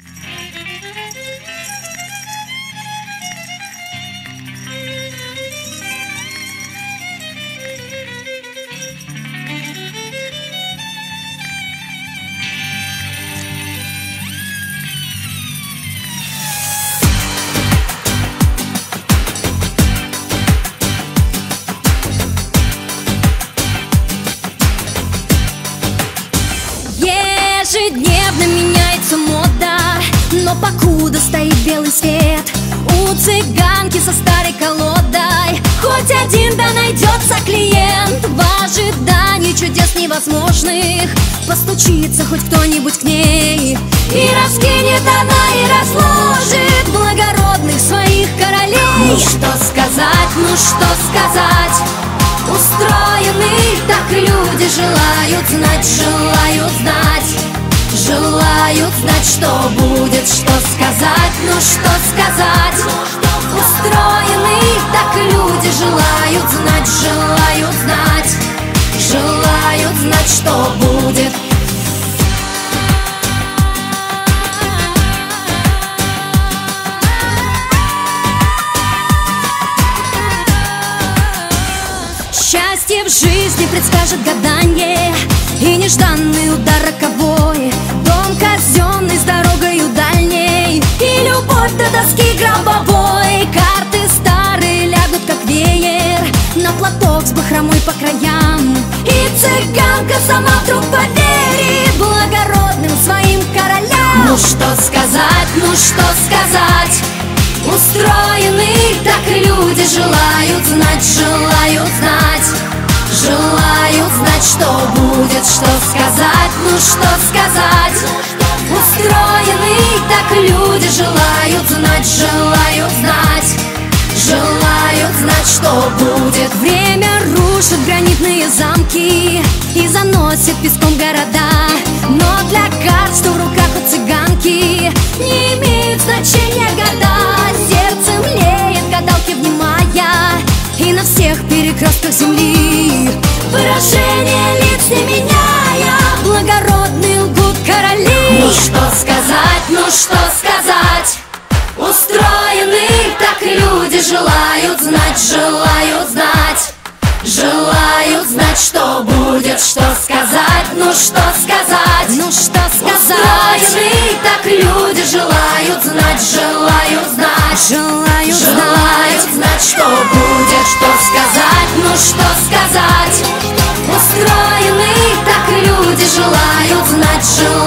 Ежедневно меняется мода, но покуда стоит белый свет, у цыганки со старой колодой хоть один да найдется клиент. В ожидании чудес невозможных постучится хоть кто-нибудь к ней, и раскинет она и разложит благородных своих королей. Ну что сказать, ну что сказать, устроены так люди, желают знать, желают знать. Желают знать, что будет, что сказать, ну что сказать. Устроены так люди, желают знать, желают знать. Желают знать, что будет. Счастье в жизни предскажет гаданье и нежданный удар роковой, дом казенный с дорогою дальней и любовь до доски гробовой. Карты старые лягут как веер на платок с бахромой по краям, и цыганка сама вдруг поверит благородным своим королям. Ну что сказать, ну что сказать, устроены так люди, желают знать, желают знать. Желают знать, что будет, что сказать, ну что сказать. Устроены так люди, желают знать, желают знать. Желают знать, что будет. Время рушит гранитные замки и заносит песком города, но для карт, что в руках у цыганки, не имеют значения года. Сердце млеет, гадалки внимая, и на всех перекрестках земли выражение лиц не меняя, благородные лгут короли. Ну что сказать, ну что сказать, устроены так люди, желают знать, желают знать. Желают знать, что будет, что сказать, ну что сказать. Ну что сказать, устроены так люди, желают знать, желают знать. Желают знать, что будет, что сказать, ну что сказать. Устроены так люди, желают знать, желают